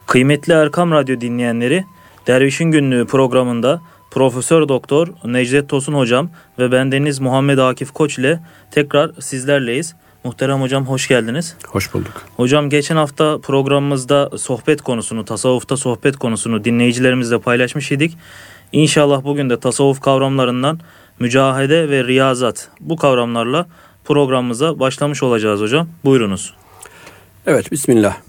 Kıymetli Erkam Radyo dinleyenleri, Dervişin Günlüğü programında Profesör Doktor Necdet Tosun Hocam ve bendeniz Muhammed Akif Koç ile tekrar sizlerleyiz. Muhterem hocam hoş geldiniz. Hoş bulduk. Hocam geçen hafta programımızda sohbet konusunu, tasavvufta sohbet konusunu dinleyicilerimizle paylaşmış idik. İnşallah bugün de tasavvuf kavramlarından mücahede ve riyazat, bu kavramlarla programımıza başlamış olacağız hocam. Buyurunuz. Evet, bismillah.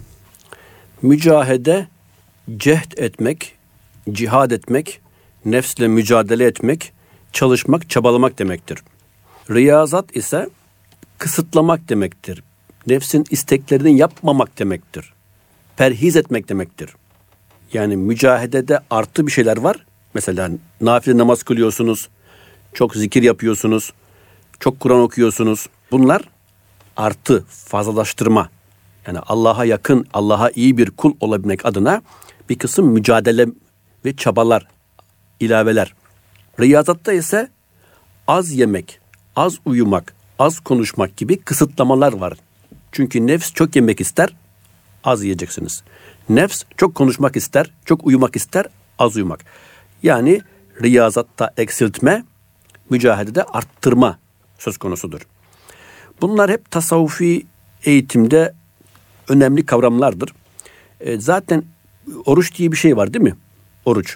Mücahede, cehd etmek, cihad etmek, nefsle mücadele etmek, çalışmak, çabalamak demektir. Riyazat ise kısıtlamak demektir. Nefsin isteklerini yapmamak demektir. Perhiz etmek demektir. Yani mücahedede artı bir şeyler var. Mesela nafile namaz kılıyorsunuz, çok zikir yapıyorsunuz, çok Kur'an okuyorsunuz. Bunlar artı, fazlalaştırma. Yani Allah'a yakın, Allah'a iyi bir kul olabilmek adına bir kısım mücadele ve çabalar, ilaveler. Riyazatta ise az yemek, az uyumak, az konuşmak gibi kısıtlamalar var. Çünkü nefs çok yemek ister, az yiyeceksiniz. Nefs çok konuşmak ister, çok uyumak ister, az uyumak. Yani riyazatta eksiltme, mücahedede arttırma söz konusudur. Bunlar hep tasavvufi eğitimde önemli kavramlardır. Zaten oruç diye bir şey var değil mi? Oruç.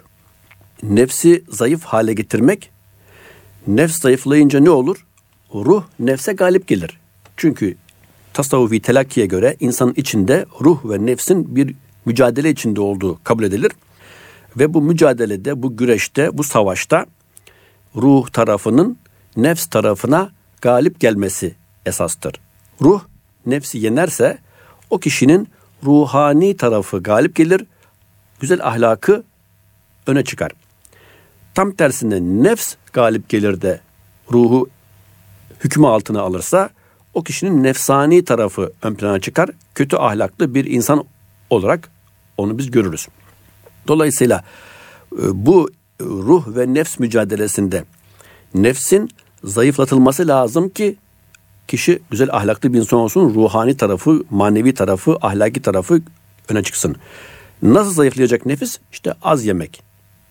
Nefsi zayıf hale getirmek. Nefs zayıflayınca ne olur? Ruh nefse galip gelir. Çünkü tasavvufi telakkiye göre insanın içinde ruh ve nefsin bir mücadele içinde olduğu kabul edilir. Ve bu mücadelede, bu güreşte, bu savaşta ruh tarafının nefs tarafına galip gelmesi esastır. Ruh nefsi yenerse o kişinin ruhani tarafı galip gelir, güzel ahlakı öne çıkar. Tam tersine nefs galip gelir de ruhu hükmü altına alırsa o kişinin nefsani tarafı ön plana çıkar, kötü ahlaklı bir insan olarak onu biz görürüz. Dolayısıyla bu ruh ve nefs mücadelesinde nefsin zayıflatılması lazım ki kişi güzel ahlaklı bir insan olsun, ruhani tarafı, manevi tarafı, ahlaki tarafı öne çıksın. Nasıl zayıflayacak nefis? İşte az yemek,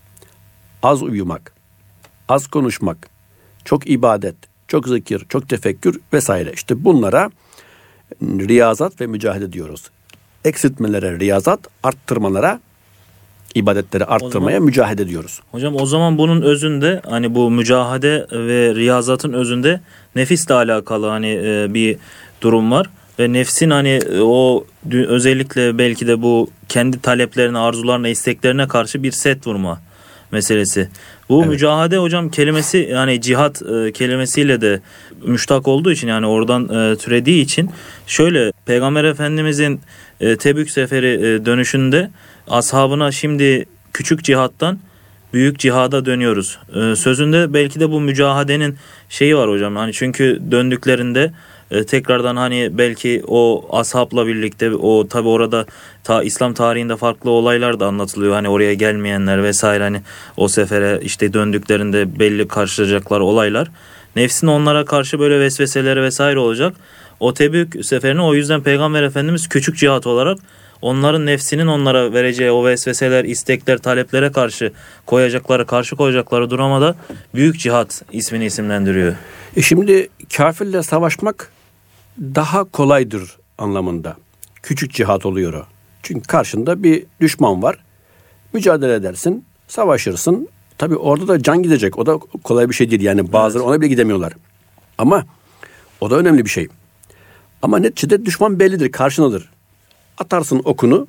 az uyumak, az konuşmak, çok ibadet, çok zikir, çok tefekkür vesaire. İşte bunlara riyazat ve mücahede diyoruz. Eksiltmelere riyazat, arttırmalara, ibadetleri arttırmaya mücahede diyoruz. Hocam o zaman bunun özünde, hani bu mücahede ve riyazatın özünde nefisle alakalı hani bir durum var ve nefsin hani o özellikle belki de bu kendi taleplerine, arzularına, isteklerine karşı bir set vurma meselesi. Bu evet. Mücahede hocam kelimesi, yani cihat kelimesiyle de müştak olduğu için, yani oradan türediği için, şöyle Peygamber Efendimizin Tebük seferi dönüşünde ashabına şimdi küçük cihattan büyük cihada dönüyoruz sözünde belki de bu mücahadenin şeyi var hocam. Hani çünkü döndüklerinde tekrardan hani belki o ashabla birlikte, o tabi orada İslam tarihinde farklı olaylar da anlatılıyor. Hani oraya gelmeyenler vesaire, hani o sefere işte döndüklerinde belli karşılayacakları olaylar. Nefsin onlara karşı böyle vesveseleri vesaire olacak. O Tebük seferini o yüzden Peygamber Efendimiz küçük cihat olarak onların nefsinin onlara vereceği o vesveseler, istekler, taleplere karşı koyacakları duruma da büyük cihat ismini isimlendiriyor. Şimdi kafirle savaşmak daha kolaydır anlamında. Küçük cihat oluyor o. Çünkü karşında bir düşman var. Mücadele edersin, savaşırsın. Tabii orada da can gidecek. O da kolay bir şey değil. Yani bazıları ona bile gidemiyorlar. Ama o da önemli bir şey. Ama neticede düşman bellidir, karşındadır. Atarsın okunu,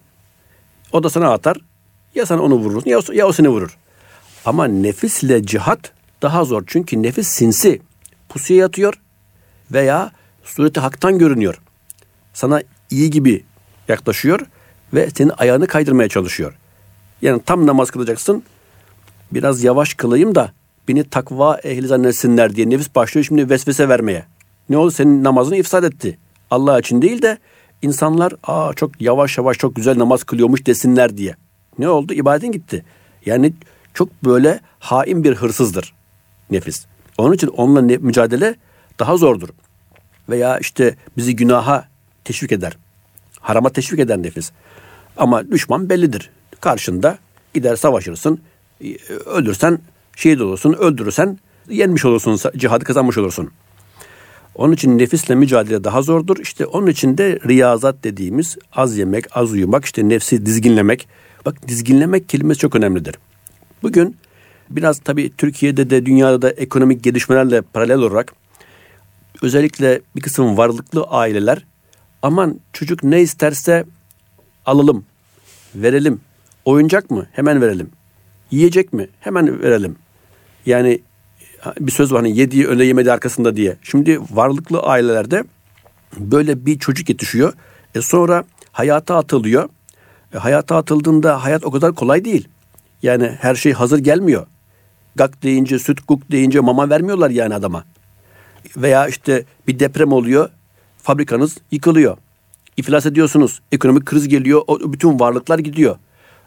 o da sana atar. Ya sen onu vurursun ya o seni vurur. Ama nefisle cihat daha zor. Çünkü nefis sinsi. Pusuya yatıyor veya sureti haktan görünüyor. Sana iyi gibi yaklaşıyor ve senin ayağını kaydırmaya çalışıyor. Yani tam namaz kılacaksın, biraz yavaş kılayım da beni takva ehli zannetsinler diye nefis başlıyor şimdi vesvese vermeye. Ne oldu? Senin namazını ifsad etti. Allah için değil de insanlar çok yavaş yavaş çok güzel namaz kılıyormuş desinler diye. Ne oldu? İbadetin gitti. Yani çok böyle hain bir hırsızdır nefis. Onun için onunla mücadele daha zordur. Veya işte bizi günaha teşvik eder. Harama teşvik eder nefis. Ama düşman bellidir. Karşında gider savaşırsın. Ölürsen şehit olursun. Öldürürsen yenmiş olursun. Cihadı kazanmış olursun. Onun için nefisle mücadele daha zordur. İşte onun için de riyazat dediğimiz az yemek, az uyumak, işte nefsi dizginlemek. Bak, dizginlemek kelimesi çok önemlidir. Bugün biraz tabii Türkiye'de de dünyada da ekonomik gelişmelerle paralel olarak özellikle bir kısım varlıklı aileler aman çocuk ne isterse alalım, verelim. Oyuncak mı? Hemen verelim. Yiyecek mi? Hemen verelim. Yani bir söz var hani yediği öne yemedi arkasında diye. Şimdi varlıklı ailelerde böyle bir çocuk yetişiyor. Sonra hayata atılıyor. Hayata atıldığında hayat o kadar kolay değil. Yani her şey hazır gelmiyor. Gak deyince, süt guk deyince mama vermiyorlar yani adama. Veya işte bir deprem oluyor. Fabrikanız yıkılıyor. İflas ediyorsunuz. Ekonomik kriz geliyor. O bütün varlıklar gidiyor.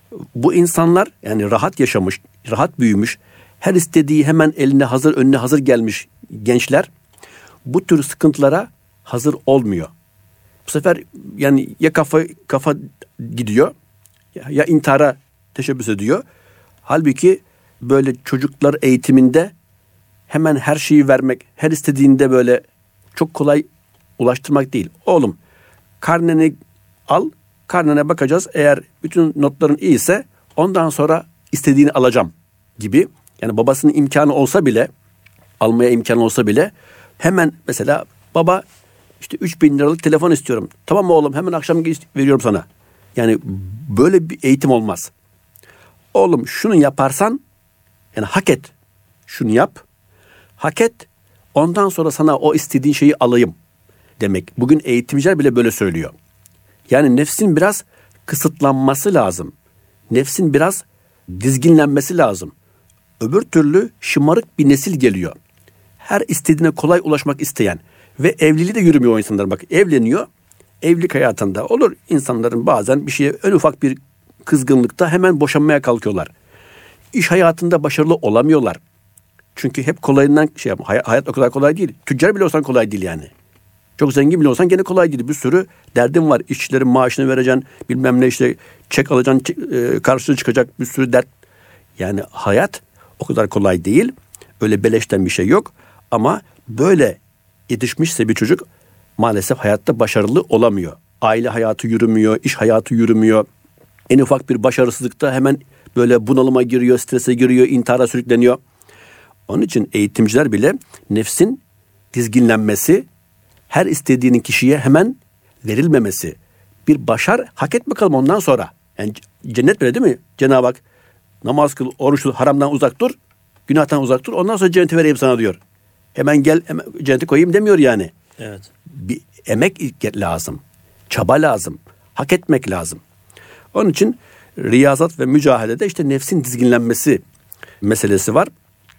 Bu insanlar yani rahat yaşamış, rahat büyümüş, her istediği hemen eline hazır, önüne hazır gelmiş gençler bu tür sıkıntılara hazır olmuyor. Bu sefer yani ya kafa gidiyor ya intihara teşebbüs ediyor. Halbuki böyle çocuklar eğitiminde hemen her şeyi vermek, her istediğinde böyle çok kolay ulaştırmak değil. Oğlum karneni al, karnene bakacağız. Eğer bütün notların iyiyse ondan sonra istediğini alacağım gibi. Yani babasının imkanı olsa bile, almaya imkanı olsa bile hemen mesela baba işte 3.000 liralık telefon istiyorum. Tamam mı oğlum, hemen akşam veriyorum sana. Yani böyle bir eğitim olmaz. Oğlum şunu yaparsan yani hak et. Şunu yap. Hak et. Ondan sonra sana o istediğin şeyi alayım demek. Bugün eğitimciler bile böyle söylüyor. Yani nefsin biraz kısıtlanması lazım. Nefsin biraz dizginlenmesi lazım. Öbür türlü şımarık bir nesil geliyor. Her istediğine kolay ulaşmak isteyen ve evliliği de yürümüyor o insanlar. Bak evleniyor. Evlilik hayatında olur insanların bazen bir şeye en ufak bir kızgınlıkta hemen boşanmaya kalkıyorlar. İş hayatında başarılı olamıyorlar. Çünkü hep kolayından hayat o kadar kolay değil. Tüccar bile olsan kolay değil yani. Çok zengin bile olsan gene kolay değil. Bir sürü derdin var. İşçilerin maaşını vereceksin. Bilmem ne işte çek alacaksın. Karşılığı çıkacak bir sürü dert. Yani hayat o kadar kolay değil. Öyle beleşten bir şey yok. Ama böyle yetişmişse bir çocuk maalesef hayatta başarılı olamıyor. Aile hayatı yürümüyor. İş hayatı yürümüyor. En ufak bir başarısızlıkta hemen böyle bunalıma giriyor. Strese giriyor. İntihara sürükleniyor. Onun için eğitimciler bile nefsin dizginlenmesi, her istediğinin kişiye hemen verilmemesi. Bir başar, hak et bakalım ondan sonra. Yani cennet böyle değil mi? Cenab-ı Hak namaz kıl, oruç tut, haramdan uzak dur, günahtan uzak dur. Ondan sonra cenneti vereyim sana diyor. Hemen gel hemen cenneti koyayım demiyor yani. Evet. Bir emek lazım. Çaba lazım. Hak etmek lazım. Onun için riyazat ve mücadelede işte nefsin dizginlenmesi meselesi var.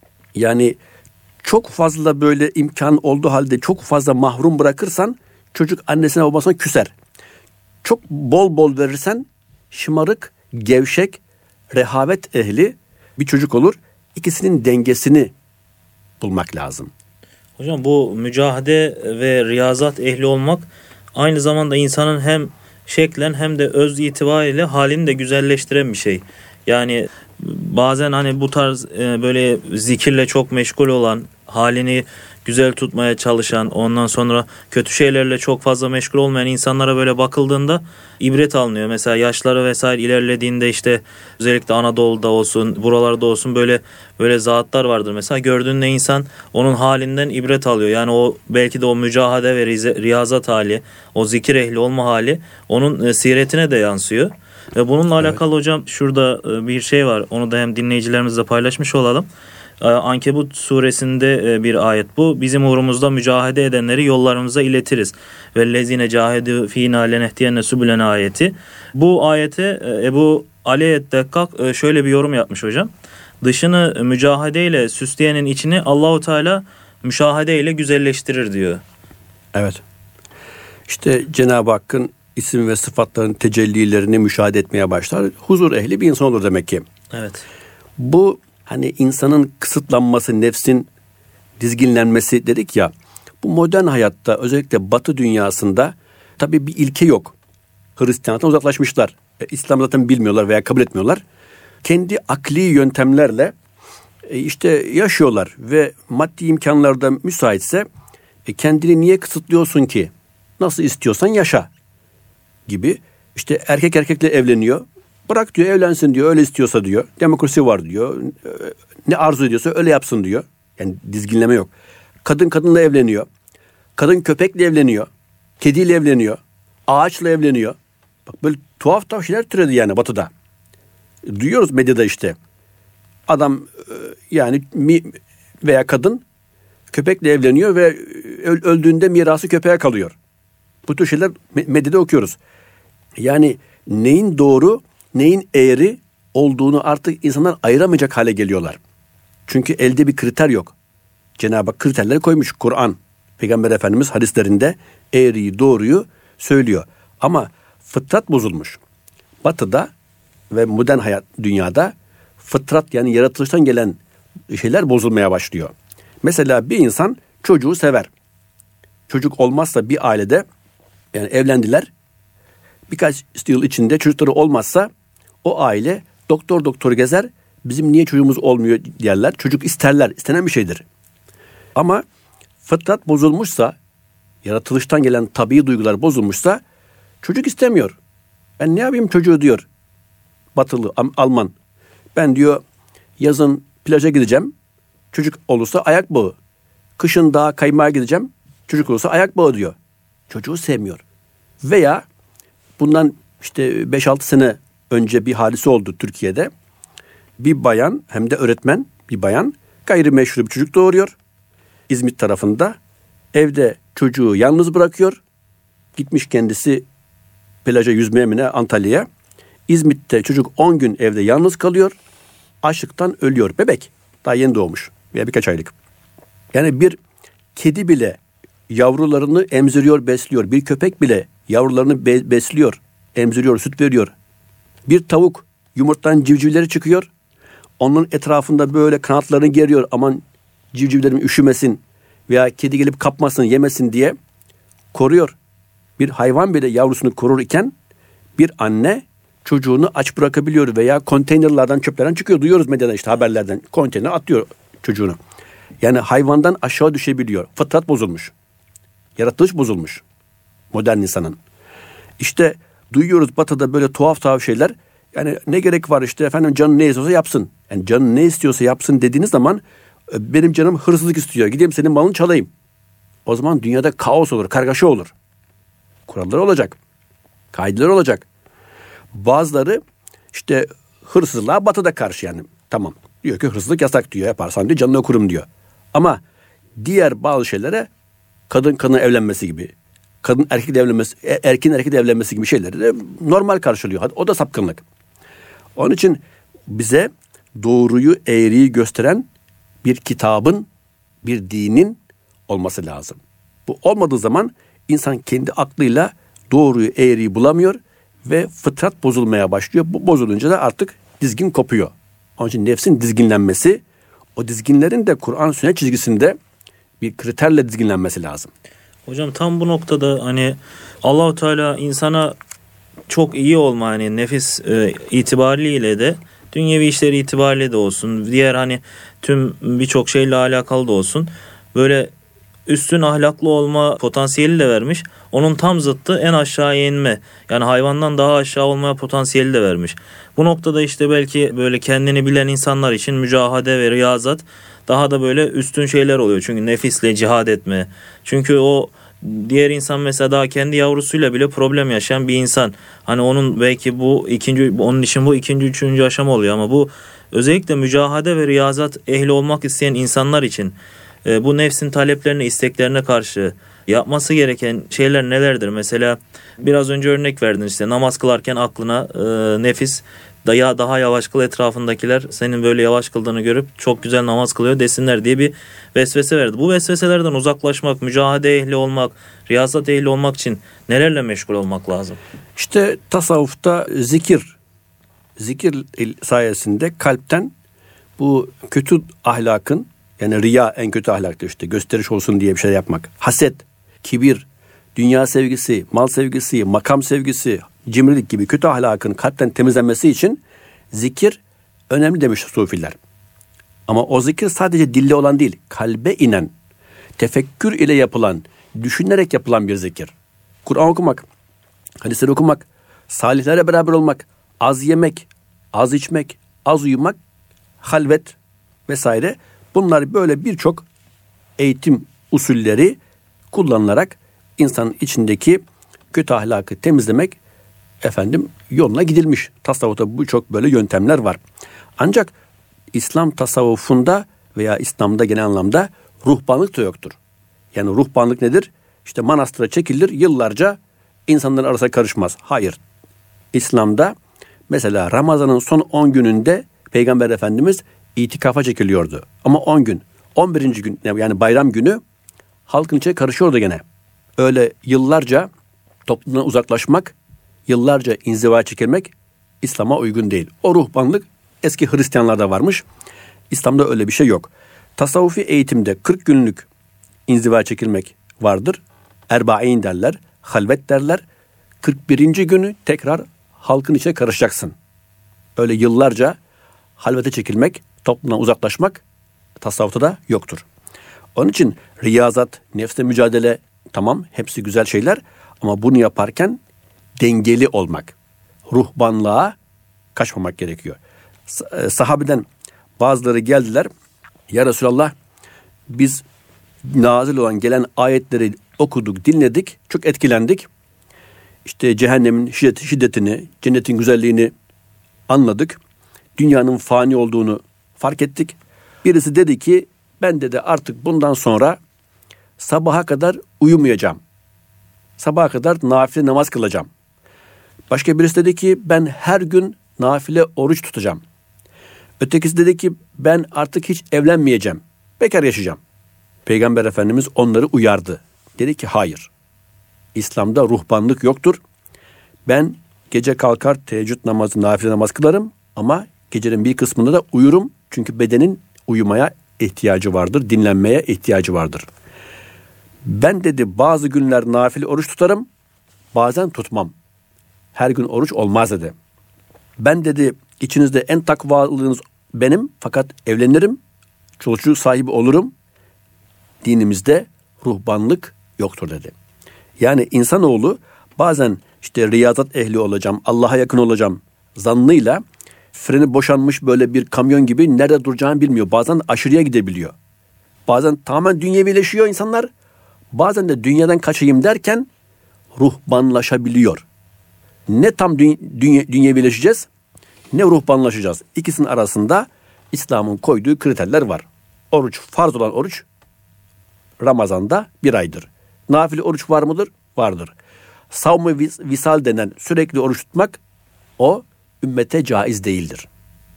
Yani çok fazla böyle imkan olduğu halde çok fazla mahrum bırakırsan çocuk annesine babasına küser. Çok bol bol verirsen şımarık, gevşek, rehavet ehli bir çocuk olur. İkisinin dengesini bulmak lazım. Hocam bu mücahede ve riyazat ehli olmak aynı zamanda insanın hem şeklen hem de öz itibariyle halini de güzelleştiren bir şey. Yani bazen hani bu tarz böyle zikirle çok meşgul olan, halini güzel tutmaya çalışan, ondan sonra kötü şeylerle çok fazla meşgul olmayan insanlara böyle bakıldığında ibret alınıyor. Mesela yaşları vesaire ilerlediğinde işte özellikle Anadolu'da olsun, buralarda olsun böyle zatlar vardır. Mesela gördüğünde insan onun halinden ibret alıyor. Yani o belki de o mücahede ve riyazat hali, o zikir ehli olma hali onun siretine de yansıyor. Ve bununla alakalı hocam şurada bir şey var. Onu da hem dinleyicilerimizle paylaşmış olalım. Ankebut suresinde bir ayet bu. Bizim uğrumuzda mücahede edenleri yollarımıza iletiriz. Vellezine cahedu fînâ lenehdiyenne subulena ayeti. Bu ayete Ebu Ali Eddekkak şöyle bir yorum yapmış hocam. Dışını mücahedeyle süsleyenin içini Allahu Teala müşahedeyle güzelleştirir diyor. Evet. İşte Cenab-ı Hakk'ın isim ve sıfatların tecellilerini müşahede etmeye başlar. Huzur ehli bir insan olur demek ki. Evet. Bu hani insanın kısıtlanması, nefsin dizginlenmesi dedik ya. Bu modern hayatta özellikle Batı dünyasında tabii bir ilke yok. Hristiyanlıktan uzaklaşmışlar. İslam zaten bilmiyorlar veya kabul etmiyorlar. Kendi akli yöntemlerle işte yaşıyorlar ve maddi imkanlarda müsaitse kendini niye kısıtlıyorsun ki? Nasıl istiyorsan yaşa gibi. İşte erkek erkekle evleniyor. Bırak diyor, evlensin diyor, öyle istiyorsa diyor. Demokrasi var diyor. Ne arzu ediyorsa öyle yapsın diyor. Yani dizginleme yok. Kadın kadınla evleniyor. Kadın köpekle evleniyor. Kediyle evleniyor. Ağaçla evleniyor. Bak böyle tuhaf şeyler türedi yani Batı'da. Duyuyoruz medyada işte. Adam yani veya kadın köpekle evleniyor ve öldüğünde mirası köpeğe kalıyor. Bu tür şeyler medyada okuyoruz. Yani neyin doğru, neyin eğri olduğunu artık insanlar ayıramayacak hale geliyorlar. Çünkü elde bir kriter yok. Cenab-ı Hak kriterleri koymuş. Kur'an, Peygamber Efendimiz hadislerinde eğriyi, doğruyu söylüyor. Ama fıtrat bozulmuş. Batı'da ve modern hayat dünyada fıtrat yani yaratılıştan gelen şeyler bozulmaya başlıyor. Mesela bir insan çocuğu sever. Çocuk olmazsa bir ailede yani evlendiler. Birkaç yıl içinde çocukları olmazsa o aile doktor gezer. Bizim niye çocuğumuz olmuyor derler. Çocuk isterler. İstenen bir şeydir. Ama fıtrat bozulmuşsa, yaratılıştan gelen tabii duygular bozulmuşsa çocuk istemiyor. Ben ne yapayım çocuğu diyor. Batılı, Alman. Ben diyor yazın plaja gideceğim. Çocuk olursa ayak bağı. Kışın dağa kaymaya gideceğim. Çocuk olursa ayak bağı diyor. Çocuğu sevmiyor. Veya bundan işte 5-6 sene önce bir hadise oldu Türkiye'de. Bir bayan hem de öğretmen bir bayan gayrimeşru bir çocuk doğuruyor. İzmit tarafında evde çocuğu yalnız bırakıyor. Gitmiş kendisi plaja yüzmeye mi ne Antalya'ya. İzmit'te çocuk 10 gün evde yalnız kalıyor. Açlıktan ölüyor. Bebek. Daha yeni doğmuş. Veya birkaç aylık. Yani bir kedi bile yavrularını emziriyor, besliyor. Bir köpek bile yavrularını besliyor, emziriyor, süt veriyor. Bir tavuk yumurtadan civcivleri çıkıyor. Onun etrafında böyle kanatlarını geriyor. Aman civcivlerim üşümesin veya kedi gelip kapmasın, yemesin diye koruyor. Bir hayvan bile yavrusunu korur iken bir anne çocuğunu aç bırakabiliyor veya konteynerlardan, çöplerden çıkıyor. Duyuyoruz medyada işte haberlerden. Konteyner atıyor çocuğunu. Yani hayvandan aşağı düşebiliyor. Fıtrat bozulmuş. Yaratılış bozulmuş. Modern insanın. İşte duyuyoruz Batı'da böyle tuhaf şeyler. Yani ne gerek var işte efendim canın ne istiyorsa yapsın. Yani canın ne istiyorsa yapsın dediğiniz zaman benim canım hırsızlık istiyor. Gideyim senin malını çalayım. O zaman dünyada kaos olur, kargaşa olur. Kurallar olacak. Kaideler olacak. Bazıları işte hırsızlığa Batı'da karşı yani. Tamam. Diyor ki hırsızlık yasak diyor. Yaparsan diyor canını okurum diyor. Ama diğer bazı şeylere kadın kadına evlenmesi gibi, kadın erkekle evlenmesi, erkeğin erkekle evlenmesi gibi şeyleri de normal karşılıyor. O da sapkınlık. Onun için bize doğruyu, eğriyi gösteren bir kitabın, bir dinin olması lazım. Bu olmadığı zaman insan kendi aklıyla doğruyu, eğriyi bulamıyor ve fıtrat bozulmaya başlıyor. Bu bozulunca da artık dizgin kopuyor. Onun için nefsin dizginlenmesi, o dizginlerin de Kur'an sünnet çizgisinde bir kriterle dizginlenmesi lazım. Hocam tam bu noktada hani Allah-u Teala insana çok iyi olma hani nefis itibariyle de dünyevi işleri itibariyle de olsun, diğer hani tüm birçok şeyle alakalı da olsun böyle üstün ahlaklı olma potansiyeli de vermiş. Onun tam zıttı en aşağıya inme. Yani hayvandan daha aşağı olmaya potansiyeli de vermiş. Bu noktada işte belki böyle kendini bilen insanlar için mücahade ve riyazat daha da böyle üstün şeyler oluyor. Çünkü nefisle cihad etme. Çünkü o diğer insan mesela daha kendi yavrusuyla bile problem yaşayan bir insan. Hani onun belki onun için bu ikinci, üçüncü aşama oluyor ama bu özellikle mücahade ve riyazat ehli olmak isteyen insanlar için bu nefsin taleplerine, isteklerine karşı yapması gereken şeyler nelerdir? Mesela biraz önce örnek verdin işte namaz kılarken aklına nefis daha yavaş kıl, etrafındakiler senin böyle yavaş kıldığını görüp çok güzel namaz kılıyor desinler diye bir vesvese verdi. Bu vesveselerden uzaklaşmak, mücahede ehli olmak, riyazat ehli olmak için nelerle meşgul olmak lazım? İşte tasavvufta zikir sayesinde kalpten bu kötü ahlakın, yani riya en kötü ahlaktır işte, gösteriş olsun diye bir şey yapmak. Haset, kibir, dünya sevgisi, mal sevgisi, makam sevgisi, cimrilik gibi kötü ahlakın kalpten temizlenmesi için zikir önemli demiş sufiler. Ama o zikir sadece dille olan değil, kalbe inen, tefekkür ile yapılan, düşünerek yapılan bir zikir. Kur'an okumak, hadisleri okumak, salihlerle beraber olmak, az yemek, az içmek, az uyumak, halvet vesaire. Bunlar böyle birçok eğitim usulleri kullanılarak insanın içindeki kötü ahlakı temizlemek yoluna gidilmiş. Tasavvufta birçok böyle yöntemler var. Ancak İslam tasavvufunda veya İslam'da genel anlamda ruhbanlık da yoktur. Yani ruhbanlık nedir? İşte manastıra çekilir, yıllarca insanların arasına karışmaz. Hayır. İslam'da mesela Ramazan'ın son 10 gününde Peygamber Efendimiz itikafa çekiliyordu. Ama 10 gün. 11. gün yani bayram günü halkın içine karışıyordu gene. Öyle yıllarca toplumdan uzaklaşmak, yıllarca inzivaya çekilmek İslam'a uygun değil. O ruhbanlık eski Hristiyanlarda varmış. İslam'da öyle bir şey yok. Tasavvufi eğitimde 40 günlük inzivaya çekilmek vardır. Erba'in derler, halvet derler. 41. günü tekrar halkın içine karışacaksın. Öyle yıllarca halvete çekilmek, toplumdan uzaklaşmak tasavvufta da yoktur. Onun için riyazat, nefsle mücadele tamam hepsi güzel şeyler ama bunu yaparken dengeli olmak, ruhbanlığa kaçmamak gerekiyor. Sahabeden bazıları geldiler. Ya Resulallah biz nazil olan gelen ayetleri okuduk, dinledik, çok etkilendik. İşte cehennemin şiddetini, cennetin güzelliğini anladık. Dünyanın fani olduğunu fark ettik. Birisi dedi ki ben dedi artık bundan sonra sabaha kadar uyumayacağım. Sabaha kadar nafile namaz kılacağım. Başka birisi dedi ki ben her gün nafile oruç tutacağım. Ötekisi dedi ki ben artık hiç evlenmeyeceğim. Bekar yaşayacağım. Peygamber Efendimiz onları uyardı. Dedi ki hayır. İslam'da ruhbanlık yoktur. Ben gece kalkar teheccüd namazı, nafile namaz kılarım ama gecenin bir kısmında da uyurum. Çünkü bedenin uyumaya ihtiyacı vardır, dinlenmeye ihtiyacı vardır. Ben dedi bazı günler nafile oruç tutarım, bazen tutmam. Her gün oruç olmaz dedi. Ben dedi içinizde en takvalınız benim fakat evlenirim, çoluk çocuk sahibi olurum. Dinimizde ruhbanlık yoktur dedi. Yani insanoğlu bazen işte riyazat ehli olacağım, Allah'a yakın olacağım zannıyla freni boşanmış böyle bir kamyon gibi nerede duracağını bilmiyor. Bazen aşırıya gidebiliyor. Bazen tamamen dünyevileşiyor insanlar. Bazen de dünyadan kaçayım derken ruhbanlaşabiliyor. Ne tam dünyevileşeceğiz ne ruhbanlaşacağız. İkisinin arasında İslam'ın koyduğu kriterler var. Oruç, farz olan oruç Ramazan'da 1 aydır. Nafile oruç var mıdır? Vardır. Savm-ı visal denen sürekli oruç tutmak o ümmete caiz değildir.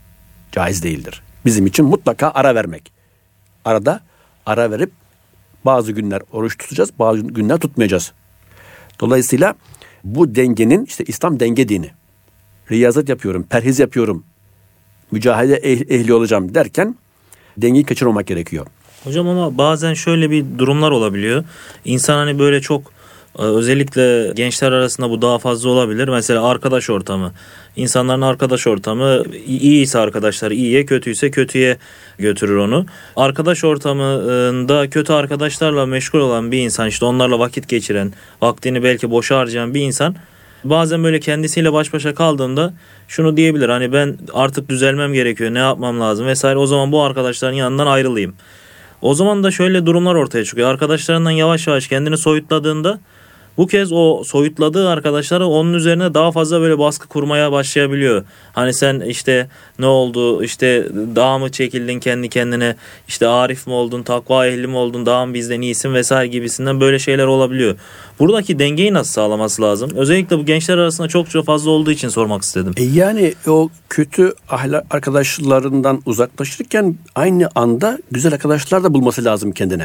Caiz değildir. Bizim için mutlaka ara vermek. Arada ara verip bazı günler oruç tutacağız, bazı günler tutmayacağız. Dolayısıyla bu dengenin işte İslam denge dini. Riyazat yapıyorum, perhiz yapıyorum, mücahede ehli olacağım derken dengeyi kaçırmamak gerekiyor. Hocam ama bazen şöyle bir durumlar olabiliyor. İnsan hani böyle çok özellikle gençler arasında bu daha fazla olabilir. Mesela arkadaş ortamı. İnsanların arkadaş ortamı iyiyse arkadaşlar iyiye, kötüyse kötüye götürür onu. Arkadaş ortamında kötü arkadaşlarla meşgul olan bir insan, işte onlarla vakit geçiren, vaktini belki boşa harcayan bir insan bazen böyle kendisiyle baş başa kaldığında şunu diyebilir. Hani ben artık düzelmem gerekiyor, ne yapmam lazım vesaire. O zaman bu arkadaşların yanından ayrılayım. O zaman da şöyle durumlar ortaya çıkıyor. Arkadaşlarından yavaş yavaş kendini soyutladığında bu kez o soyutladığı arkadaşları onun üzerine daha fazla böyle baskı kurmaya başlayabiliyor. Hani sen işte ne oldu, işte daha mı çekildin kendi kendine, işte arif mi oldun, takva ehli mi oldun, daha mı bizden iyisin vesaire gibisinden böyle şeyler olabiliyor. Buradaki dengeyi nasıl sağlaması lazım? Özellikle bu gençler arasında çok fazla olduğu için sormak istedim. Yani o kötü ahlak arkadaşlarından uzaklaşırken aynı anda güzel arkadaşlar da bulması lazım kendine.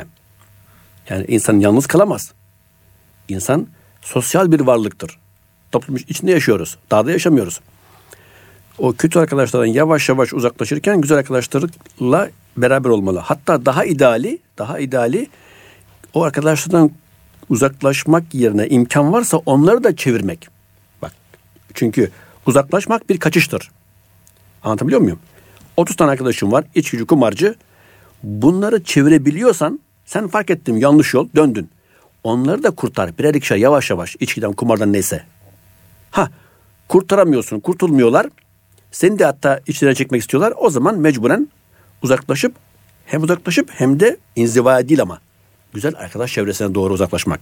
Yani insan yalnız kalamaz. İnsan sosyal bir varlıktır. Toplum içinde yaşıyoruz. Dağda yaşamıyoruz. O kötü arkadaşlardan yavaş yavaş uzaklaşırken güzel arkadaşlarla beraber olmalı. Hatta daha ideali o arkadaşlardan uzaklaşmak yerine imkan varsa onları da çevirmek. Bak Çünkü uzaklaşmak bir kaçıştır. Anlatabiliyor muyum? 30 tane arkadaşım var, içkici, kumarcı. Bunları çevirebiliyorsan sen fark ettin, yanlış yol, döndün. Onları da kurtar. Birer ikişer yavaş yavaş, içkiden, kumardan neyse. Kurtaramıyorsun, kurtulmuyorlar. Seni de hatta içlerine çekmek istiyorlar. O zaman mecburen uzaklaşıp hem de inzivaya değil ama güzel arkadaş çevresine doğru uzaklaşmak.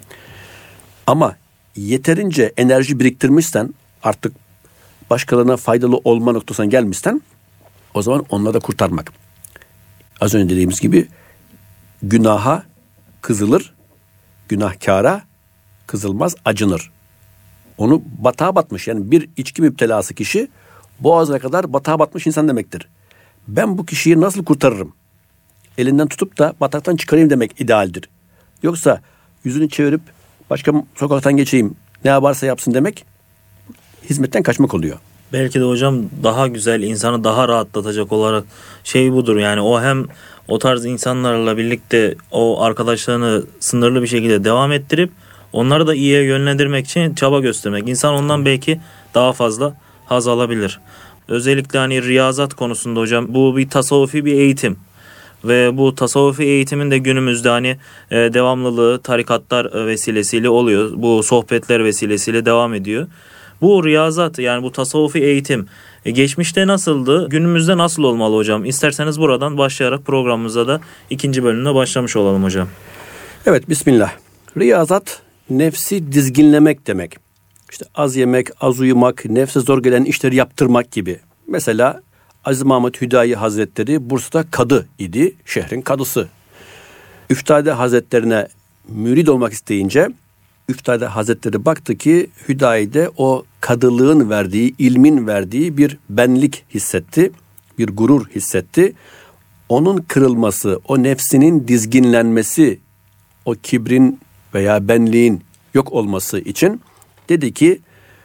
Ama yeterince enerji biriktirmişsen, artık başkalarına faydalı olma noktasına gelmişsen, o zaman onları da kurtarmak. Az önce dediğimiz gibi günaha kızılır, günahkara kızılmaz, acınır. Onu batağa batmış, yani bir içki müptelası kişi boğazına kadar batağa batmış insan demektir. Ben bu kişiyi nasıl kurtarırım? Elinden tutup da bataktan çıkarayım demek idealdir. Yoksa yüzünü çevirip başka sokaktan geçeyim, ne yaparsa yapsın demek hizmetten kaçmak oluyor. Belki de hocam daha güzel, insanı daha rahatlatacak olarak budur. Yani o hem o tarz insanlarla birlikte o arkadaşlarını sınırlı bir şekilde devam ettirip onları da iyiye yönlendirmek için çaba göstermek. İnsan ondan belki daha fazla haz alabilir. Özellikle hani riyazat konusunda hocam, bu bir tasavvufi bir eğitim. Ve bu tasavvufi eğitimin de günümüzde devamlılığı tarikatlar vesilesiyle oluyor. Bu sohbetler vesilesiyle devam ediyor. Bu riyazat, yani bu tasavvufi eğitim geçmişte nasıldı, günümüzde nasıl olmalı hocam? İsterseniz buradan başlayarak programımıza da ikinci bölümüne başlamış olalım hocam. Evet, bismillah. Riyazat nefsi dizginlemek demek. İşte az yemek, az uyumak, nefse zor gelen işleri yaptırmak gibi. Mesela Aziz Mahmud Hüdayi Hazretleri Bursa'da kadı idi, şehrin kadısı. Üftade Hazretlerine mürid olmak isteyince Üftade Hazretleri baktı ki Hüdayi'de o kadılığın verdiği, ilmin verdiği bir benlik hissetti, bir gurur hissetti. Onun kırılması, o nefsinin dizginlenmesi, o kibrin veya benliğin yok olması için dedi ki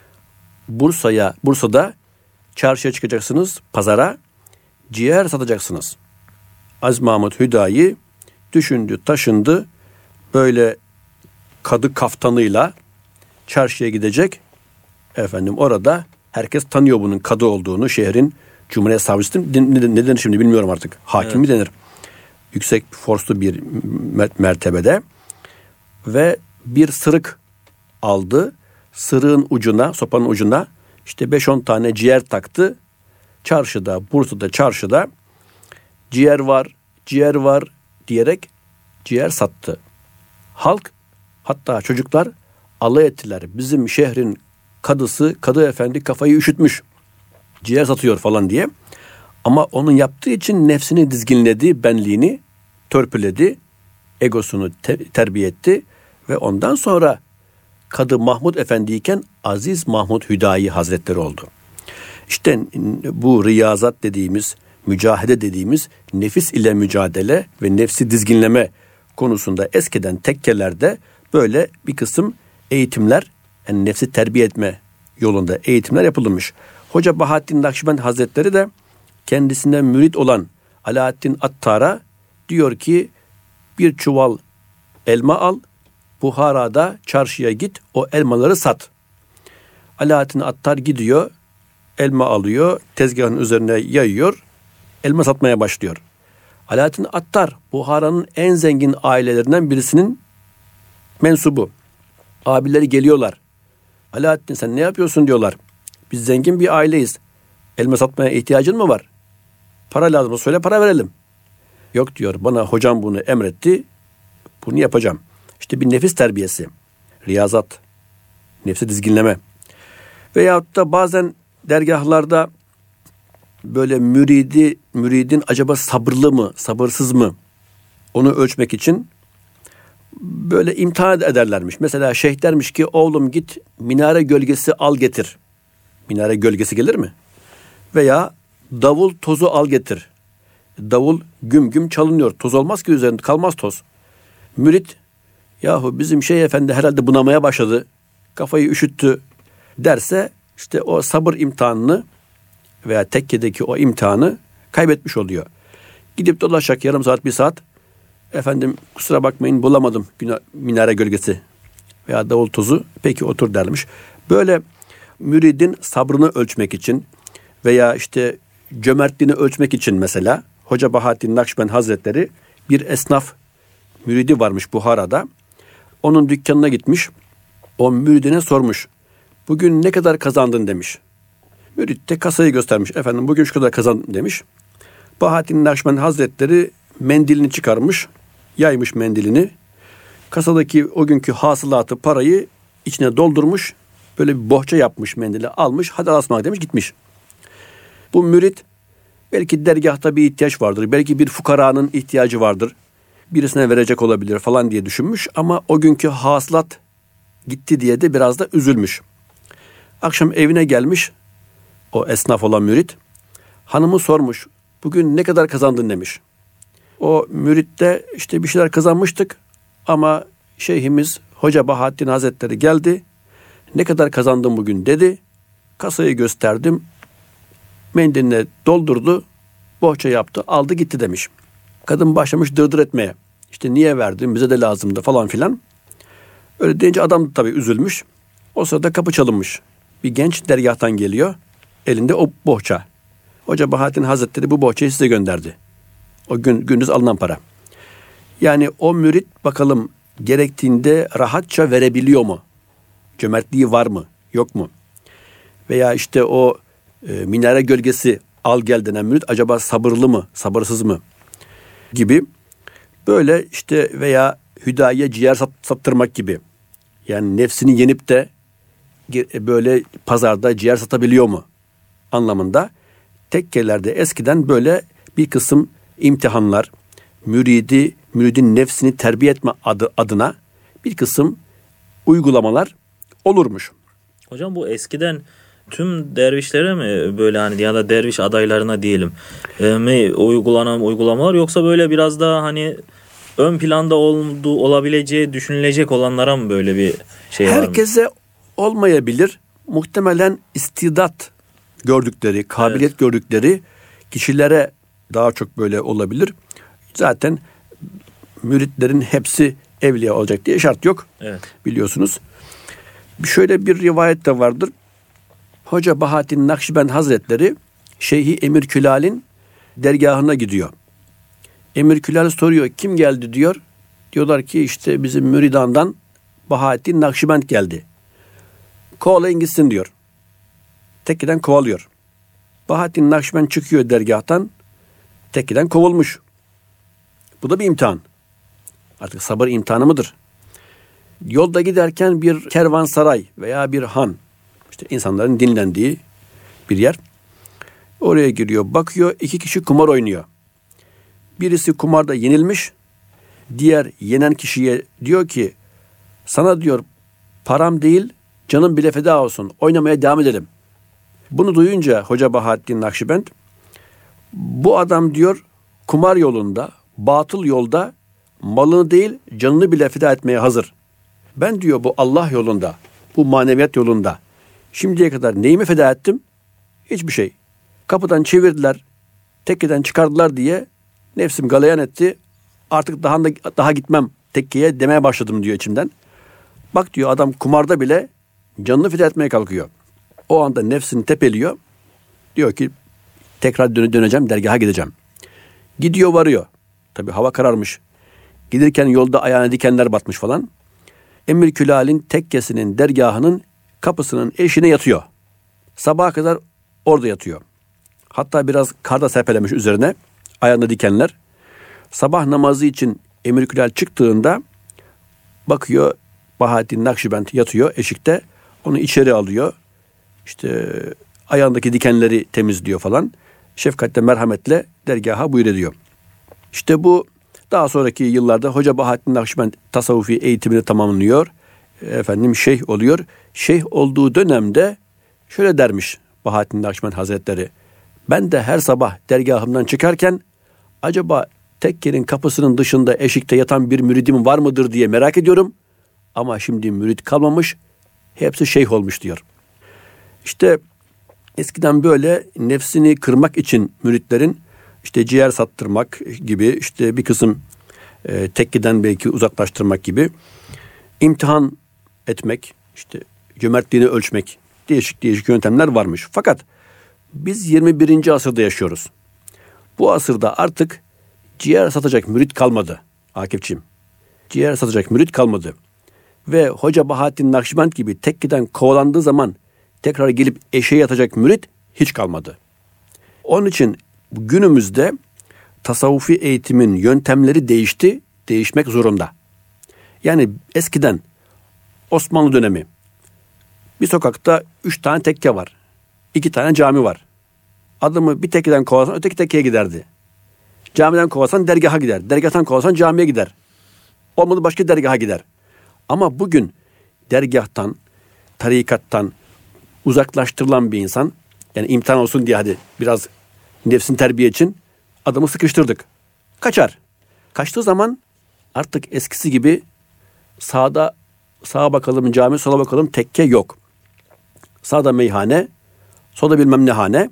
Bursa'da çarşıya çıkacaksınız, pazara ciğer satacaksınız. Aziz Mahmud Hüdayi düşündü, taşındı, böyle kadı kaftanıyla çarşıya gidecek. Orada herkes tanıyor bunun kadı olduğunu, şehrin Cumhuriyet Savcısı ne denir şimdi bilmiyorum artık. Hakim mi denir? Yüksek forslu bir mertebede ve bir sırık aldı. Sırığın ucuna, sopanın ucuna işte 5-10 tane ciğer taktı. Bursa'da çarşıda ciğer var diyerek ciğer sattı. Halk, hatta çocuklar alay ettiler. Bizim şehrin kadı efendi kafayı üşütmüş. Ciğer satıyor falan diye. Ama onun yaptığı için nefsini dizginledi, benliğini törpüledi, egosunu terbiye etti ve ondan sonra Kadı Mahmud Efendi iken Aziz Mahmud Hüdayi Hazretleri oldu. İşte bu riyazat dediğimiz, mücahede dediğimiz nefis ile mücadele ve nefsi dizginleme konusunda eskiden tekkelerde böyle bir kısım eğitimler, yani nefsi terbiye etme yolunda eğitimler yapılmış. Hoca Bahattin Nakşibend Hazretleri de kendisinden mürit olan Alaaddin Attar'a diyor ki bir çuval elma al, Buhara'da çarşıya git, o elmaları sat. Alaaddin Attar gidiyor, elma alıyor, tezgahın üzerine yayıyor, elma satmaya başlıyor. Alaaddin Attar, Buhara'nın en zengin ailelerinden birisinin mensubu. Abileri geliyorlar. Alaaddin sen ne yapıyorsun diyorlar. Biz zengin bir aileyiz. Elma satmaya ihtiyacın mı var? Para lazım, söyle para verelim. Yok diyor, bana hocam bunu emretti, bunu yapacağım. İşte bir nefis terbiyesi, riyazat, nefsi dizginleme. Veyahut da bazen dergahlarda böyle müridin acaba sabırlı mı, sabırsız mı? Onu ölçmek için böyle imtihan ederlermiş. Mesela şeyh dermiş ki oğlum git minare gölgesi al getir. Minare gölgesi gelir mi? Veya davul tozu al getir. Davul güm güm çalınıyor. Toz olmaz ki üzerinde, kalmaz toz. Mürit, yahu bizim şeyh efendi herhalde bunamaya başladı, kafayı üşüttü derse işte o sabır imtihanını veya tekkedeki o imtihanı kaybetmiş oluyor. Gidip dolaşacak yarım saat, bir saat. Efendim kusura bakmayın bulamadım minare gölgesi veya davul tozu. Peki otur dermiş. Böyle müridin sabrını ölçmek için veya işte cömertliğini ölçmek için mesela Hoca Bahattin Nakşibend Hazretleri bir esnaf müridi varmış Buhara'da. Onun dükkanına gitmiş. O müridine sormuş. Bugün ne kadar kazandın demiş. Mürid de kasayı göstermiş. Efendim bugün şu kadar kazandım demiş. Bahattin Nakşibend Hazretleri mendilini çıkarmış. Yaymış mendilini. Kasadaki o günkü hasılatı parayı içine doldurmuş. Böyle bir bohça yapmış mendili almış. Hadi asmak demiş gitmiş. Bu mürit belki dergahta bir ihtiyaç vardır. Belki bir fukaranın ihtiyacı vardır. Birisine verecek olabilir falan diye düşünmüş. Ama o günkü hasılat gitti diye de biraz da üzülmüş. Akşam evine gelmiş o esnaf olan mürit. Hanımı sormuş. Bugün ne kadar kazandın demiş. O mürit de işte bir şeyler kazanmıştık. Ama şeyhimiz Hoca Bahattin Hazretleri geldi. Ne kadar kazandın bugün dedi. Kasayı gösterdim. Mendiline doldurdu. Bohça yaptı. Aldı gitti demiş. Kadın başlamış dırdır etmeye. İşte niye verdin? Bize de lazımdı falan filan. Öyle deyince adam tabii üzülmüş. O sırada kapı çalınmış. Bir genç dergahtan geliyor. Elinde o bohça. Hoca Bahattin Hazretleri bu bohçayı size gönderdi. O gündüz alınan para. Yani o mürit bakalım gerektiğinde rahatça verebiliyor mu? Cömertliği var mı? Yok mu? Veya işte o minare gölgesi al gel denen mürit acaba sabırlı mı? Sabırsız mı? Gibi. Böyle işte veya hüdayiye ciğer sattırmak gibi. Yani nefsini yenip de böyle pazarda ciğer satabiliyor mu? Anlamında tekkelerde eskiden böyle bir kısım imtihanlar, müridin nefsini terbiye etme adına bir kısım uygulamalar olurmuş. Hocam bu eskiden tüm dervişlere mi böyle hani ya da derviş adaylarına diyelim mi uygulanan uygulamalar yoksa böyle biraz daha hani ön planda olabileceği düşünülecek olanlara mı böyle bir şey var mı? Herkese olmayabilir. Muhtemelen istidat gördükleri, kabiliyet gördükleri kişilere daha çok böyle olabilir. Zaten müritlerin hepsi evliya olacak diye şart yok. Evet. Biliyorsunuz. Şöyle bir rivayet de vardır. Hoca Bahattin Nakşibend Hazretleri Şeyhi Emir Külal'in dergahına gidiyor. Emir Külal soruyor kim geldi diyor. Diyorlar ki işte bizim müridandan Bahattin Nakşibend geldi. Kovalayın gitsin diyor. Tekkeden kovalıyor. Bahattin Nakşibend çıkıyor dergahtan. Tekkeden kovulmuş. Bu da bir imtihan. Artık sabır imtihanı mıdır? Yolda giderken bir kervansaray veya bir han, işte insanların dinlendiği bir yer. Oraya giriyor, bakıyor 2 kişi kumar oynuyor. Birisi kumarda yenilmiş, diğer yenen kişiye diyor ki sana diyor param değil canım bile feda olsun oynamaya devam edelim. Bunu duyunca Hoca Bahattin Nakşibend bu adam diyor kumar yolunda, batıl yolda malını değil canını bile feda etmeye hazır. Ben diyor bu Allah yolunda, bu maneviyat yolunda şimdiye kadar neyimi feda ettim? Hiçbir şey. Kapıdan çevirdiler, tekkeden çıkardılar diye nefsim galayan etti. Artık daha gitmem tekkeye demeye başladım diyor içimden. Bak diyor adam kumarda bile canını feda etmeye kalkıyor. O anda nefsini tepeliyor. Diyor ki tekrar döneceğim, dergaha gideceğim. Gidiyor varıyor. Tabii hava kararmış. Giderken yolda ayağına dikenler batmış falan. Emir Külal'in tekkesinin, dergahının kapısının eşiğine yatıyor. Sabaha kadar orada yatıyor. Hatta biraz kar da serpelemiş üzerine. Ayağında dikenler. Sabah namazı için Emir Külal çıktığında bakıyor Bahattin Nakşibend yatıyor eşikte. Onu içeri alıyor. İşte ayağındaki dikenleri temizliyor falan. Şefkatle, merhametle dergaha buyur ediyor. İşte bu daha sonraki yıllarda Hoca Bahattin Nakşibend tasavvufi eğitimini tamamlıyor. Şeyh oluyor. Şeyh olduğu dönemde şöyle dermiş Bahattin Nakşibend Hazretleri. Ben de her sabah dergahımdan çıkarken acaba tekkenin kapısının dışında eşikte yatan bir müridim var mıdır diye merak ediyorum. Ama şimdi mürit kalmamış. Hepsi şeyh olmuş diyor. İşte eskiden böyle nefsini kırmak için müritlerin işte ciğer sattırmak gibi işte bir kısım tekkeden belki uzaklaştırmak gibi imtihan etmek, işte cömertliğini ölçmek değişik değişik yöntemler varmış. Fakat biz 21. asırda yaşıyoruz. Bu asırda artık ciğer satacak mürit kalmadı Akifçiğim. Ciğer satacak mürit kalmadı. Ve Hoca Bahattin Nakşibend gibi tekkeden kovalandığı zaman tekrar gelip eşeğe yatacak mürit hiç kalmadı. Onun için günümüzde tasavvufi eğitimin yöntemleri değişti, değişmek zorunda. Yani eskiden Osmanlı dönemi bir sokakta 3 tane tekke var, 2 tane cami var. Adamı bir tekkeden kovalasan öteki tekkeye giderdi. Camiden kovalasan dergaha gider, dergahtan kovalasan camiye gider. Olmadı başka dergaha gider. Ama bugün dergahtan, tarikattan uzaklaştırılan bir insan, yani imtihan olsun diye hadi biraz nefsin terbiye için adamı sıkıştırdık. Kaçar. Kaçtığı zaman artık eskisi gibi sağa bakalım cami, sola bakalım tekke yok. Sağda meyhane, solda bilmem ne hane.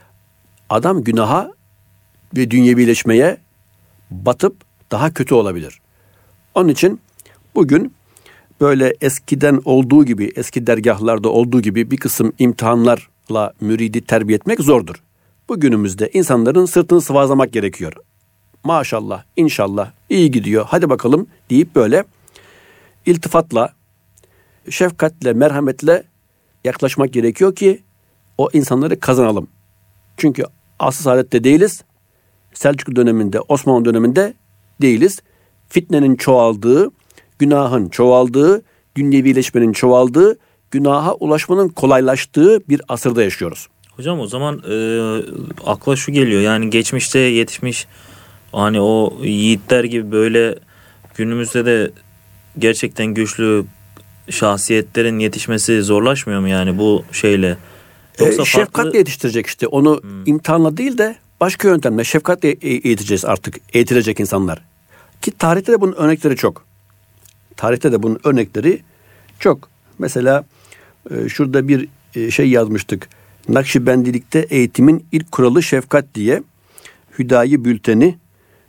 Adam günaha ve dünyevileşmeye batıp daha kötü olabilir. Onun için bugün böyle eskiden olduğu gibi, eski dergahlarda olduğu gibi bir kısım imtihanlarla müridi terbiye etmek zordur. Bugünümüzde insanların sırtını sıvazlamak gerekiyor. Maşallah, inşallah, iyi gidiyor, hadi bakalım deyip böyle iltifatla, şefkatle, merhametle yaklaşmak gerekiyor ki o insanları kazanalım. Çünkü asr-ı saadette değiliz. Selçuklu döneminde, Osmanlı döneminde değiliz. Fitnenin çoğaldığı, günahın çoğaldığı, dünyevileşmenin çoğaldığı, günaha ulaşmanın kolaylaştığı bir asırda yaşıyoruz. Hocam o zaman akla şu geliyor, yani geçmişte yetişmiş hani o yiğitler gibi böyle günümüzde de gerçekten güçlü şahsiyetlerin yetişmesi zorlaşmıyor mu yani bu şeyle? Yoksa şefkatle yetiştirecek işte. Onu imtihanla değil de başka yöntemle şefkatle eğiteceğiz artık. Eğitilecek insanlar. Ki tarihte de bunun örnekleri çok. Tarihte de bunun örnekleri çok. Mesela şurada bir şey yazmıştık. Nakşibendilikte eğitimin ilk kuralı şefkat diye. Hüdayi Bülteni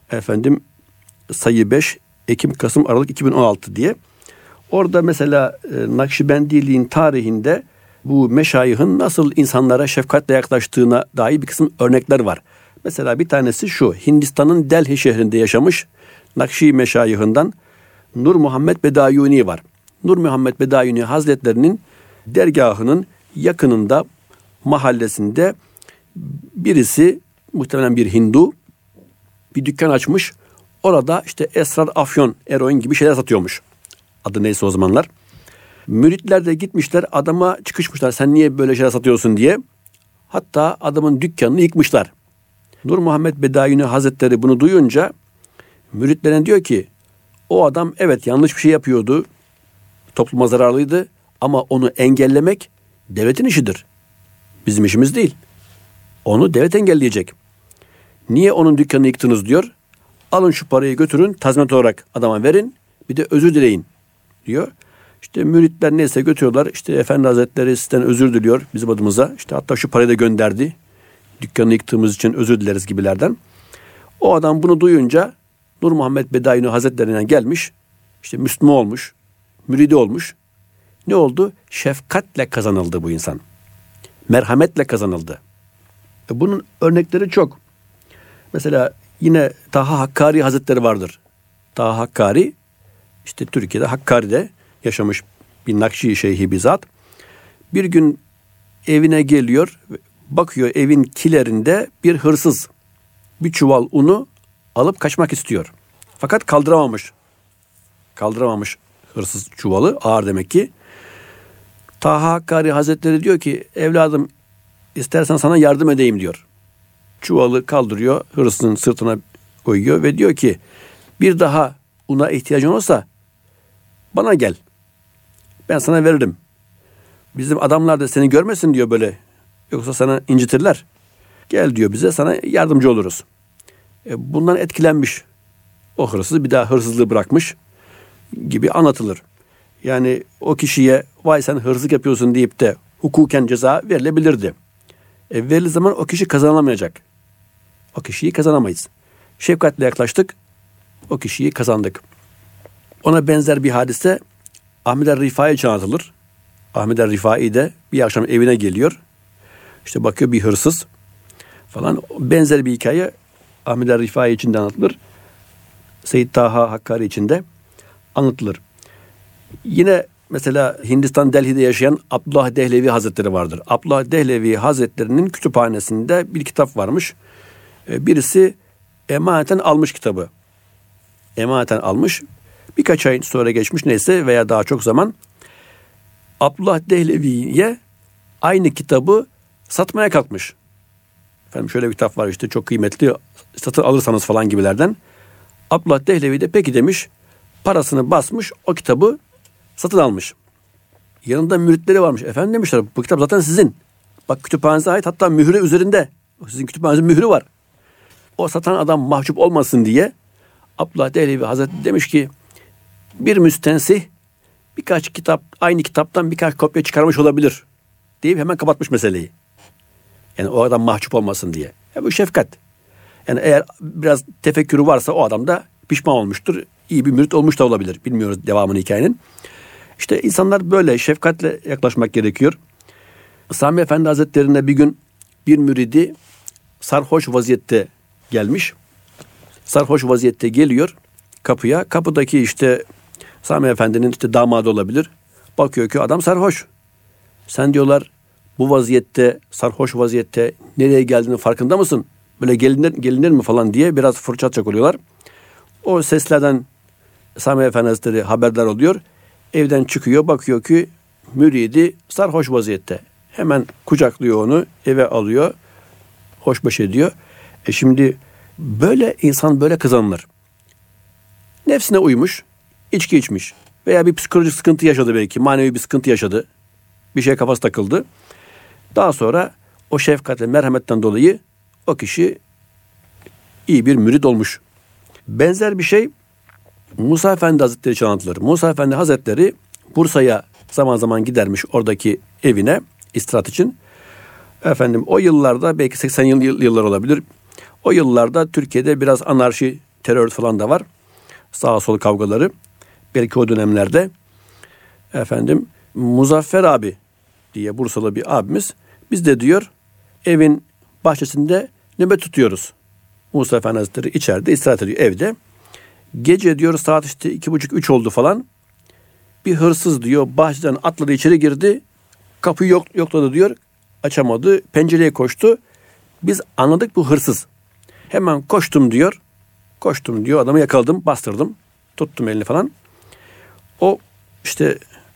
sayı 5 Ekim Kasım Aralık 2016 diye. Orada mesela Nakşibendiliğin tarihinde bu meşayihin nasıl insanlara şefkatle yaklaştığına dair bir kısım örnekler var. Mesela bir tanesi şu: Hindistan'ın Delhi şehrinde yaşamış Nakşi meşayihinden Nur Muhammed Bedayuni var. Nur Muhammed Bedayuni Hazretlerinin dergahının yakınında, mahallesinde birisi, muhtemelen bir Hindu, bir dükkan açmış. Orada işte esrar, afyon, eroin gibi şeyler satıyormuş. Adı neyse o zamanlar. Müritler de gitmişler, adama çıkışmışlar. Sen niye böyle şeyler satıyorsun diye. Hatta adamın dükkanını yıkmışlar. Nur Muhammed Bedayuni Hazretleri bunu duyunca müritlerine diyor ki, o adam evet yanlış bir şey yapıyordu. Topluma zararlıydı ama onu engellemek devletin işidir. Bizim işimiz değil. Onu devlet engelleyecek. Niye onun dükkanını yıktınız diyor. Alın şu parayı, götürün, tazminat olarak adama verin. Bir de özür dileyin diyor. İşte müritler neyse götürüyorlar. İşte Efendi Hazretleri sizden özür diliyor bizim adımıza. İşte hatta şu parayı da gönderdi. Dükkanını yıktığımız için özür dileriz gibilerden. O adam bunu duyunca Nur Muhammed Bedayuni Hazretleri'ne gelmiş. İşte Müslüman olmuş. Müridi olmuş. Ne oldu? Şefkatle kazanıldı bu insan. Merhametle kazanıldı. Bunun örnekleri çok. Mesela yine Taha Hakkari Hazretleri vardır. Taha Hakkari, işte Türkiye'de Hakkari'de yaşamış bir Nakşi şeyhi bizzat. Bir gün evine geliyor, bakıyor evin kilerinde bir hırsız bir çuval unu alıp kaçmak istiyor. Fakat kaldıramamış. Kaldıramamış hırsız çuvalı, ağır demek ki. Taha Hakkari Hazretleri diyor ki, evladım istersen sana yardım edeyim diyor. Çuvalı kaldırıyor, hırsızın sırtına koyuyor ve diyor ki, bir daha una ihtiyacın olursa bana gel. Ben sana veririm. Bizim adamlar da seni görmesin diyor böyle. Yoksa sana incitirler. Gel diyor, bize sana yardımcı oluruz. Bundan etkilenmiş. O hırsız bir daha hırsızlığı bırakmış gibi anlatılır. Yani o kişiye vay sen hırsızlık yapıyorsun deyip de hukuken ceza verilebilirdi. Verildiği zaman o kişi kazanamayacak. O kişiyi kazanamayız. Şefkatle yaklaştık. O kişiyi kazandık. Ona benzer bir hadise Ahmed el-Rifai için anlatılır. Ahmed el-Rifai de bir akşam evine geliyor. İşte bakıyor bir hırsız falan. Benzer bir hikaye Ahmed el-Rifai için de anlatılır. Seyyid Taha Hakkari için de anlatılır. Yine mesela Hindistan Delhi'de yaşayan Abdullah Dehlevi Hazretleri vardır. Abdullah Dehlevi Hazretleri'nin kütüphanesinde bir kitap varmış. Birisi emaneten almış kitabı. Emaneten almış. Birkaç ay sonra geçmiş neyse veya daha çok zaman Abdullah Dehlevi'ye aynı kitabı satmaya kalkmış. Efendim şöyle bir kitap var işte çok kıymetli, satın alırsanız falan gibilerden. Abdullah Dehlevi de peki demiş, parasını basmış, o kitabı satın almış. Yanında müritleri varmış. Efendim demişler, bu kitap zaten sizin. Bak kütüphanenize ait, hatta mührü üzerinde. Sizin kütüphanenizin mührü var. O satan adam mahcup olmasın diye Abdullah Dehlevi Hazretleri demiş ki bir müstensih birkaç kitap, aynı kitaptan birkaç kopya çıkarmış olabilir deyip hemen kapatmış meseleyi. Yani o adam mahcup olmasın diye. Ya bu şefkat. Yani eğer biraz tefekkürü varsa o adam da pişman olmuştur. İyi bir mürit olmuş da olabilir. Bilmiyoruz devamını hikayenin. İşte insanlar böyle şefkatle yaklaşmak gerekiyor. Sami Efendi Hazretleri'ne bir gün bir müridi sarhoş vaziyette gelmiş. Sarhoş vaziyette geliyor kapıya. Kapıdaki işte Sami Efendi'nin işte damadı olabilir. Bakıyor ki adam sarhoş. Sen diyorlar bu vaziyette, sarhoş vaziyette nereye geldiğinin farkında mısın? Böyle gelinir mi falan diye biraz fırça çakılıyorlar. O seslerden Sami Efendi Hazretleri haberdar oluyor. Evden çıkıyor, bakıyor ki müridi sarhoş vaziyette. Hemen kucaklıyor onu, eve alıyor, hoşbeş ediyor. Şimdi böyle insan böyle kazanılır. Nefsine uymuş, içki içmiş veya bir psikolojik sıkıntı yaşadı belki, manevi bir sıkıntı yaşadı. Bir şeye kafası takıldı. Daha sonra o şefkat ve merhametten dolayı o kişi iyi bir mürid olmuş. Benzer bir şey Musa Efendi Hazretleri için anlatılır. Musa Efendi Hazretleri Bursa'ya zaman zaman gidermiş oradaki evine istirahat için. Efendim o yıllarda belki 80 yıllar olabilir. O yıllarda Türkiye'de biraz anarşi, terör falan da var. Sağ sol kavgaları. Belki o dönemlerde efendim Muzaffer abi diye Bursalı bir abimiz biz de diyor evin bahçesinde nöbet tutuyoruz. Musa Efendi Hazretleri içeride istirahat ediyor evde. Gece diyor saat işte 2.30-3 oldu falan. Bir hırsız diyor bahçeden atladı içeri girdi. Kapıyı yokladı diyor. Açamadı. Pencereye koştu. Biz anladık bu hırsız. Hemen koştum diyor. Koştum diyor. Adamı yakaladım. Bastırdım. Tuttum elini falan. O işte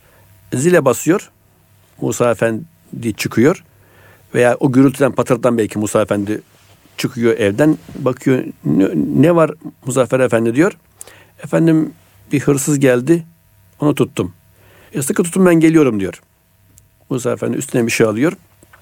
zile basıyor. Musa Efendi çıkıyor. Veya o gürültüden patırdan belki Musa Efendi çıkıyor evden. Bakıyor ne var Muzaffer Efendi diyor. Efendim bir hırsız geldi. Onu tuttum. Sıkı tutun ben geliyorum diyor. Musa Efendi üstüne bir şey alıyor.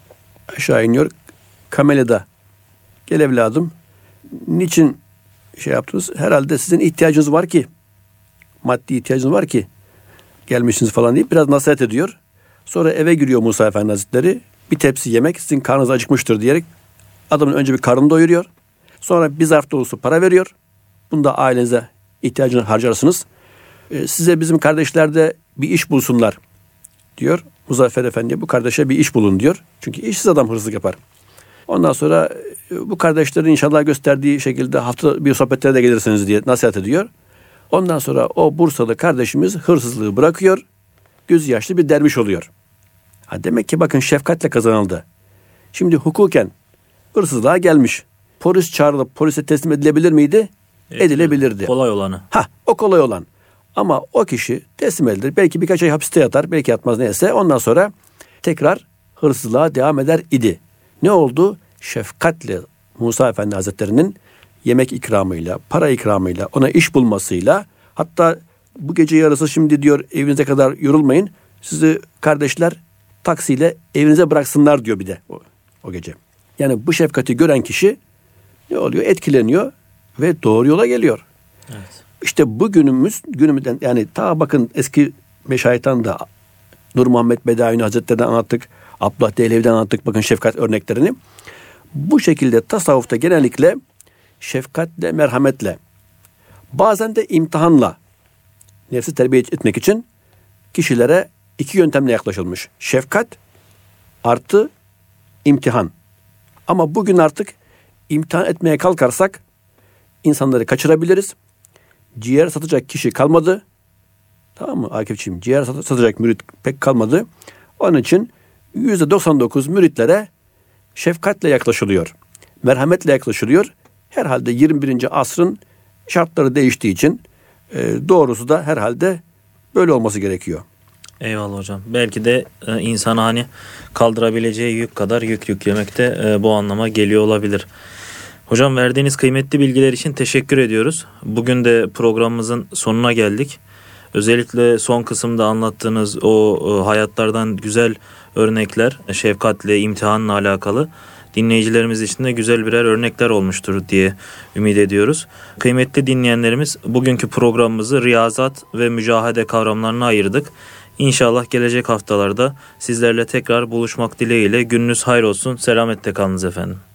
Aşağı iniyor. Kamelada gel evladım. Niçin şey yaptınız? Herhalde sizin ihtiyacınız var ki. Maddi ihtiyacınız var ki. Gelmişsiniz falan deyip biraz nasihat ediyor. Sonra eve giriyor Musa Efendi Hazretleri. Bir tepsi yemek sizin karnınız acıkmıştır diyerek adamın önce bir karnını doyuruyor. Sonra bir zarf dolusu para veriyor. Bunu da ailenize ihtiyacını harcarsınız. Size bizim kardeşler de bir iş bulsunlar diyor. Muzaffer Efendi'ye bu kardeşe bir iş bulun diyor. Çünkü işsiz adam hırsızlık yapar. Ondan sonra bu kardeşlerin inşallah gösterdiği şekilde hafta bir sohbetlere de gelirsiniz diye nasihat ediyor. Ondan sonra o Bursalı kardeşimiz hırsızlığı bırakıyor. Gözü yaşlı bir derviş oluyor. Demek ki bakın şefkatle kazanıldı. Şimdi hukuken hırsızlığa gelmiş. Polis çağrılıp polise teslim edilebilir miydi? Edilebilirdi. Kolay olanı. O kolay olan. Ama o kişi teslim edilir. Belki birkaç ay hapiste yatar. Belki yatmaz neyse. Ondan sonra tekrar hırsızlığa devam eder idi. Ne oldu? Şefkatle Musa Efendi Hazretleri'nin yemek ikramıyla, para ikramıyla, ona iş bulmasıyla, hatta bu gece yarısı şimdi diyor evinize kadar yorulmayın. Sizi kardeşler taksiyle evinize bıraksınlar diyor bir de o gece. Yani bu şefkati gören kişi ne oluyor? Etkileniyor ve doğru yola geliyor. Evet. İşte bu günümüzden yani ta bakın eski meşayihtan da Nur Muhammed Bedavi Hazretleri'den anlattık. Abdullah Dehlevi'den anlattık bakın şefkat örneklerini. Bu şekilde tasavvufta genellikle şefkatle, merhametle, bazen de imtihanla nefsi terbiye etmek için kişilere iki yöntemle yaklaşılmış. Şefkat artı imtihan. Ama bugün artık imtihan etmeye kalkarsak insanları kaçırabiliriz. Ciğer satacak kişi kalmadı. Tamam mı Akif'ciğim? Ciğer satacak mürit pek kalmadı. Onun için %99 müritlere şefkatle yaklaşılıyor. Merhametle yaklaşılıyor. Herhalde 21. asrın şartları değiştiği için doğrusu da herhalde böyle olması gerekiyor. Eyvallah hocam. Belki de insana hani kaldırabileceği yük kadar yük yüklemek de bu anlama geliyor olabilir. Hocam verdiğiniz kıymetli bilgiler için teşekkür ediyoruz. Bugün de programımızın sonuna geldik. Özellikle son kısımda anlattığınız o hayatlardan güzel örnekler, şefkatle, imtihanla alakalı dinleyicilerimiz için de güzel birer örnekler olmuştur diye ümit ediyoruz. Kıymetli dinleyenlerimiz, bugünkü programımızı riyazat ve mücahede kavramlarına ayırdık. İnşallah gelecek haftalarda sizlerle tekrar buluşmak dileğiyle gününüz hayır olsun. Selametle kalınız efendim.